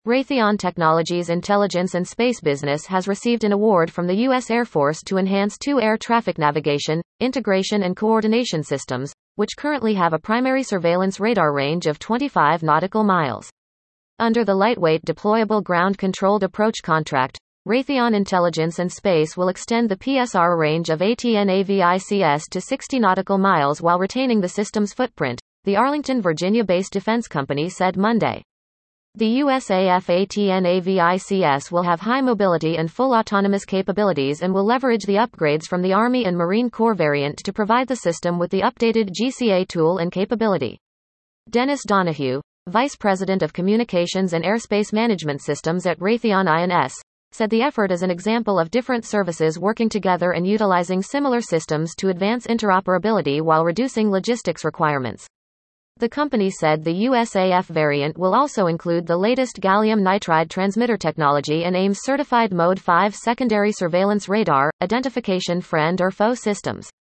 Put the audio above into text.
Raytheon Technologies' intelligence and space business has received an award from the U.S. Air Force to enhance two air traffic navigation, integration and coordination systems, which currently have a primary surveillance radar range of 25 nautical miles. Under the Lightweight Deployable Ground-Controlled Approach contract, Raytheon Intelligence and Space will extend the PSR range of ATNAVICS to 60 nautical miles while retaining the system's footprint, the Arlington, Virginia-based defense company said Monday. The USAF ATNAVICS will have high mobility and full autonomous capabilities and will leverage the upgrades from the Army and Marine Corps variant to provide the system with the updated GCA tool and capability. Dennis Donahue, Vice President of Communications and Airspace Management Systems at Raytheon INS, said the effort is an example of different services working together and utilizing similar systems to advance interoperability while reducing logistics requirements. The company said the USAF variant will also include the latest gallium nitride transmitter technology and AIMS certified Mode 5 secondary surveillance radar, identification friend or foe systems.